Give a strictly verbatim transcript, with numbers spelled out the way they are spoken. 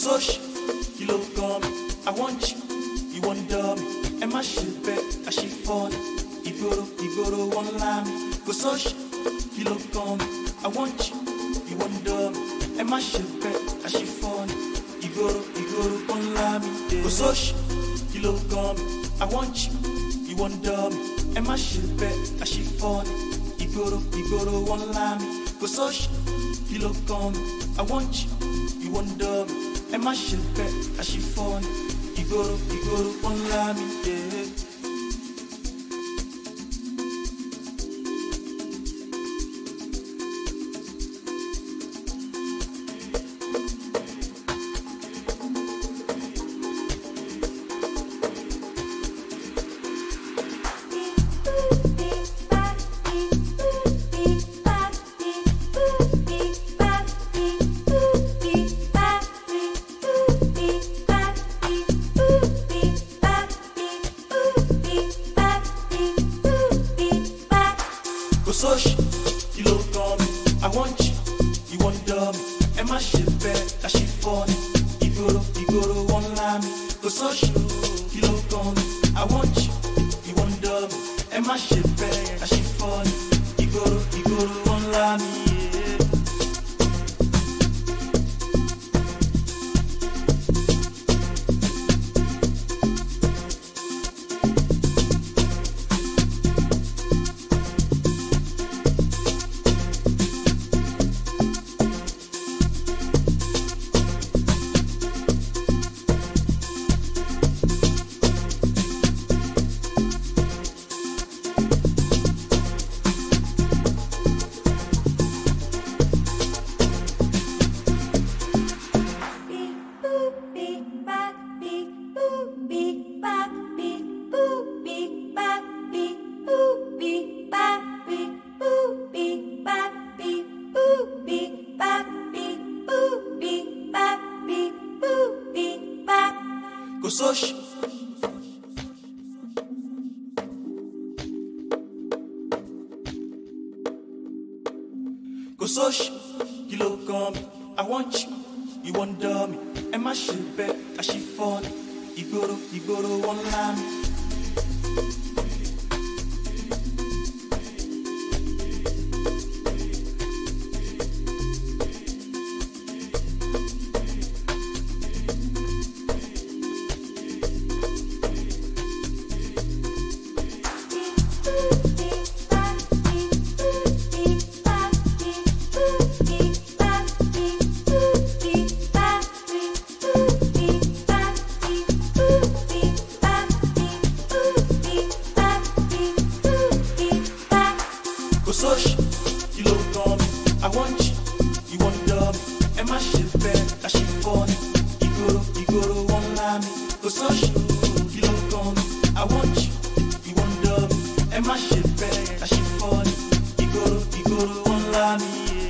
Sosh, you look on me. I want you, you want dumb me. And my shit back, I she fall. Igoro, Igoro, one line. Go Sosh, you look on me. I want you, you want dumb me. And my shit back, I she fall. Igoro, Igoro, one line. Go Sosh, you look on me. I want you, you want dumb me. And my shit back, I she fall. Igoro, Igoro, one line. Go Sosh, you look on me. I want you, you want dumb me. And my shit back, I she fall. Igoro, Igoro, one line, yeah. Sosh, you look on me. I want you, you want dumb me. And my shit back, I she fall. Igoro, Igoro, one line. Go Sosh, you look on me. I want you, you want dumb me. And my shit back, I she fall. Igoro, Igoro, one line. Go Sosh. Go Sosh, you look on me. I want you, you want dumb me. And my shit back, I she fall. Igoro, Igoro, one line. Sosh, you look on me. I want you, you want dumb me. And my shit back, I she fall. Igoro, Igoro, one line. Go Sosh, you look on me. I want you, you want dumb me. And my shit back, I she fall. Igoro, Igoro, one line.